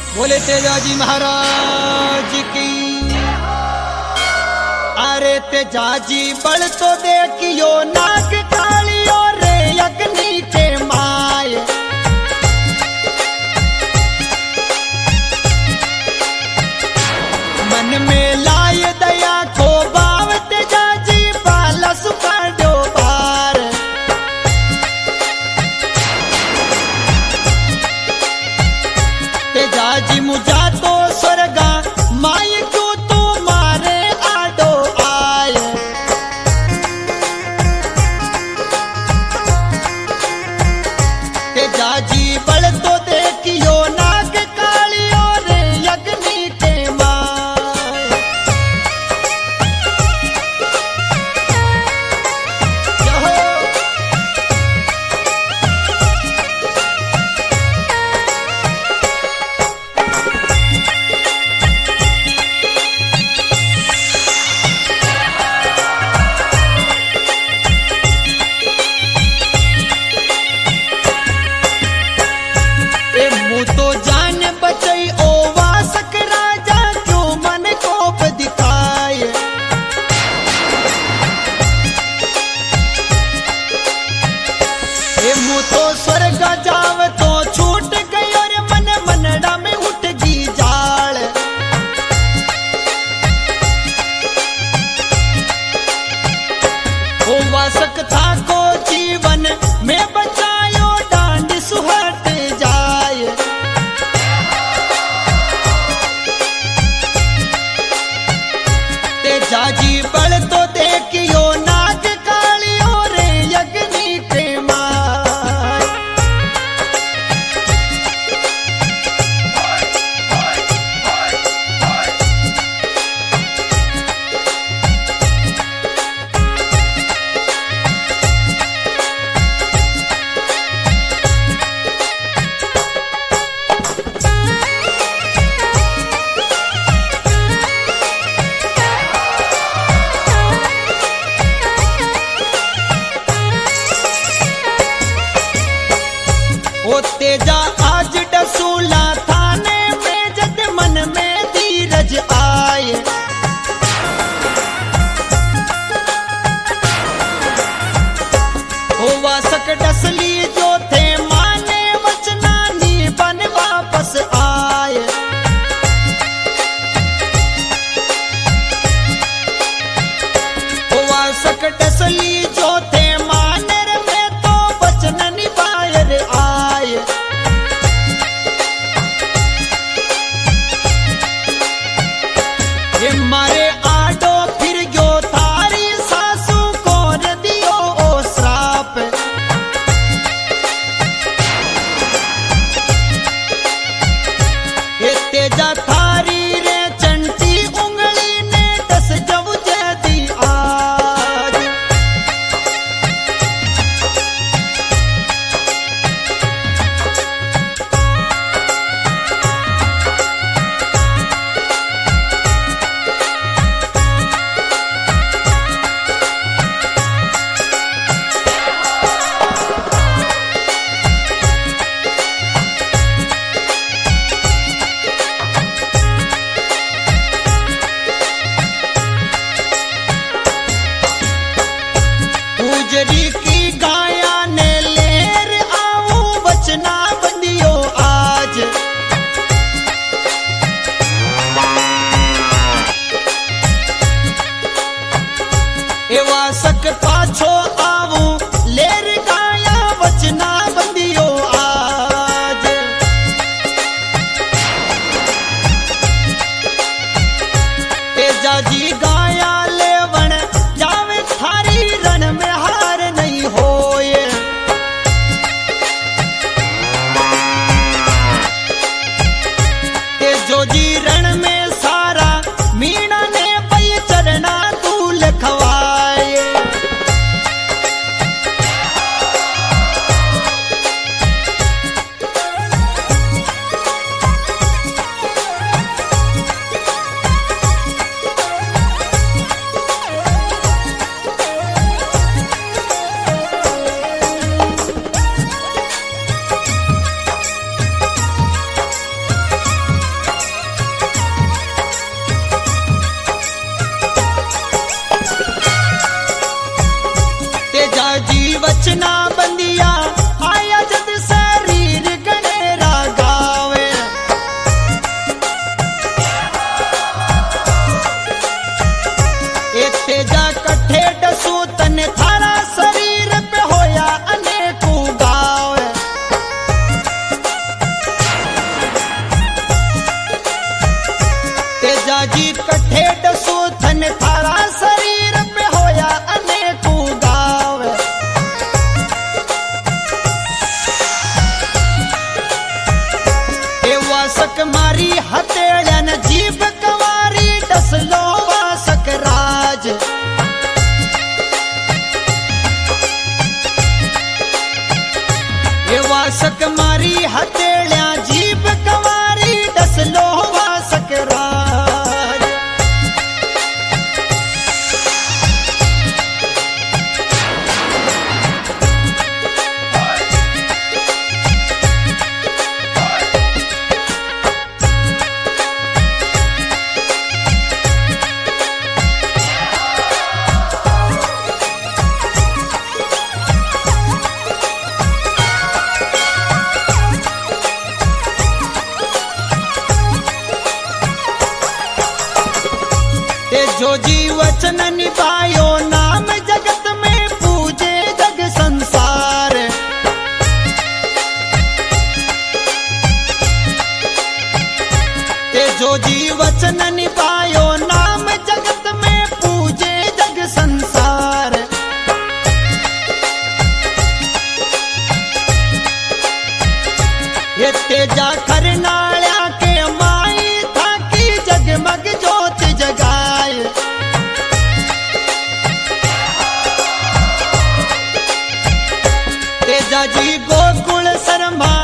बोले तेजाजी महाराज की। अरे तेजाजी बल तो देखियो नाग कालियो रे अग्नि के माय। मन में लाए दया को बाव तेजाजी बाला सुखाड़ो बार। तेजाजी मुझा तो स्वर्गा माय क्यों तू मारे आडो आए। तेजाजी बल तो देखियो नाग कालियो रे अग्नि के माय। तो जान बचई ओ वासक राजा क्यों मन कोप दिखाए। ए मुँह तो स्वर्ग जाव तो छूट गई और मन मनड़ा में उठ गई जाल। ओ वासक था को जीवन में बचायो डांड सुहट जाए। तेजाजी बल तो देखियो नाग कालियो रे अग्नि के माय। ओ तेजा आज डसूला थाने में जद मन में धीरज आए। ओ वासक डसली जो थे माने वचनानी बन वापस आए। ओ वासक डसली जो थे मानर में तो वचन निभायर आए। ये मारे आडो फिर गयो थारी सासू को दियो ओ श्राप। ये तेजा थारी रे चंटी उंगली ने दस जब दी आज। गुजरी की गाया ने लेर आऊं बचना बंदियो आज। ए वासक पाछो आऊं लेर गाया बचना बंदियो आज। तेजाजी गाया लेवण जावे थारी रण में हार नहीं होए। तेजो जी रण में सारा मीणा ने पई चरना तू लिखवाए। वासक मारी हथेळ्यान जीभ कवारी डसलो वासक राज ये वासक मारी हथेळ्या जीभ कवारी डसलो वासक राज जो जी वचन निभायो नाम जगत में पूजे जग संसार ते जो जी वचन निभायो नाम जगत में पूजे जग संसार ये तेजा खरनाल्या के माई था की जगमग ज्योत जगाए तेजा जी गोकुल शर्मा